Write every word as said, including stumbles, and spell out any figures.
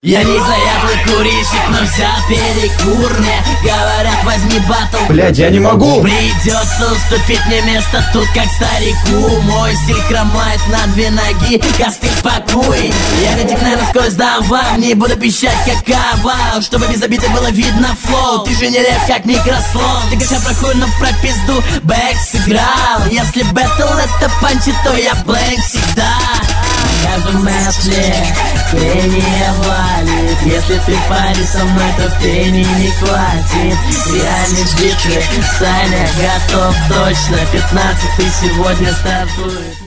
Я не заядлый курильщик, но взял перекур. Мне говорят, возьми батл. Блядь, я не могу. Придется уступить мне место тут, как старику. Мой стиль хромает на две ноги, костыль пакуй. Я ретикнаю на скорость дам вам, не буду пищать как кавал, чтобы без обиды было видно флоу. Ты же не реп, как микрослон. Ты кача прохуй, но про пизду бэк сыграл. Если бэтл это панчи, то я блэнк всегда. Каждый мэсли пение валит. Если ты в паре со мной, то пени не хватит. Реальный диджей, Саня готов точно. Пятнадцатый сегодня стартует.